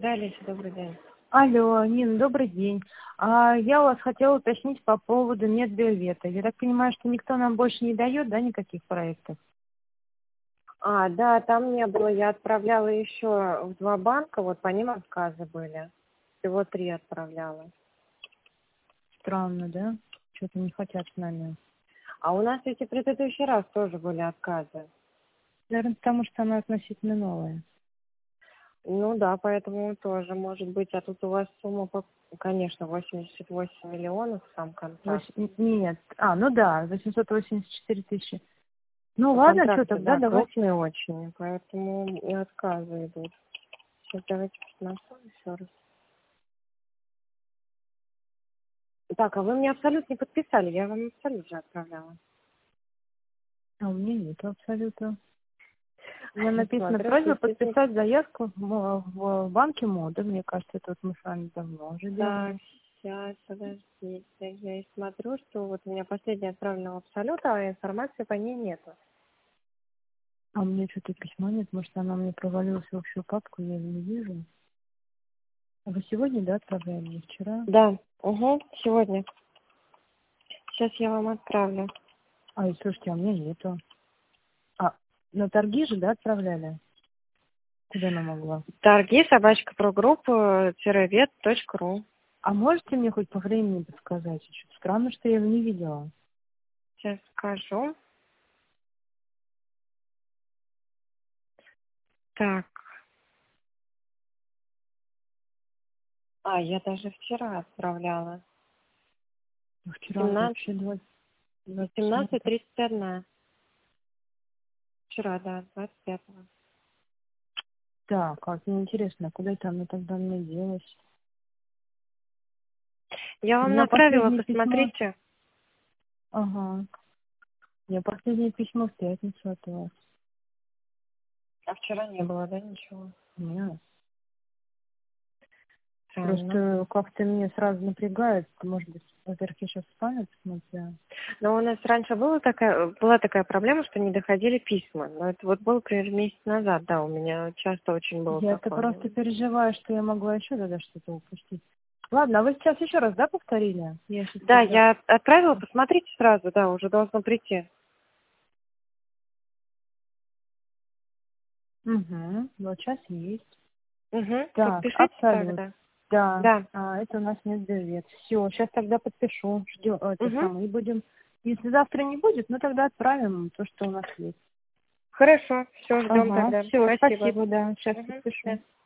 Да, Олеся, добрый день. Алло, Нина, добрый день. Я у вас хотела уточнить по поводу медбиовета. Я так понимаю, что никто нам больше не дает, да, никаких проектов? Да, там не было. Я отправляла еще в 2 банка, вот по ним отказы были. Всего 3 отправляла. Странно, да? Что-то не хотят с нами. А у нас ведь и предыдущий раз тоже были отказы. Наверное, потому что она относительно новая. Ну да, поэтому тоже может быть. А тут у вас сумма, конечно, 88 миллионов сам контракт. Нет, ну да, 884 тысячи. Ну ладно, что Контракты, тогда да, давайте. крупные очень, поэтому и отказы идут. Сейчас давайте посмотрим еще раз. Так, а вы мне абсолют не подписали, я вам абсолют же отправляла. У меня нет абсолютно. У меня Я написано смотрю, просьба действительно. подписать заявку в банке МОДа. Мне кажется, это вот мы с вами давно уже Так, делали. сейчас, подождите. Я и смотрю, что вот у меня последняя отправлена в абсолют, а информации по ней нету. А у меня что-то письма нет. Может, она мне провалилась в общую папку, я ее не вижу. А вы сегодня, да, отправляли? Не вчера? Да, сегодня. Сейчас я вам отправлю. И слушайте, у меня нету. На торги же, да, отправляли? Куда она могла? Торги, собачка, прогруппа, vet.ru. А можете мне хоть по времени подсказать? Что-то странно, что я его не видела. Сейчас скажу. Так. Я даже вчера отправляла. Вчера вообще 27. 17:31. Вчера, да, 25-го. Так, как мне интересно, куда это она тогда мне делась? Я У вам меня направила, последнее письмо... посмотрите. Ага. У меня последнее письмо в пятницу от вас. А вчера не было, да, ничего? Нет. Странно. Просто как-то меня сразу напрягает. Может быть, во-первых, я сейчас в спаме посмотрю. Но у нас раньше была такая проблема, что не доходили письма. Но это вот было примерно месяц назад, да, у меня часто очень было Я-то такое. просто переживаю, что я могла еще тогда что-то упустить. Ладно, а вы сейчас еще раз, да, повторили? Я сейчас Да, тогда... я отправила, посмотрите сразу, да, уже должно прийти. Угу, вот сейчас есть. Так, Подпишите абсолют. тогда. Да, Да. это у нас медбивет. Все, сейчас тогда подпишу. Ждем это Угу. самое. И будем... Если завтра не будет, ну тогда отправим то, что у нас есть. Хорошо, все, ждем Ага, тогда. все, Спасибо. спасибо, да. Сейчас Угу. подпишу. Да.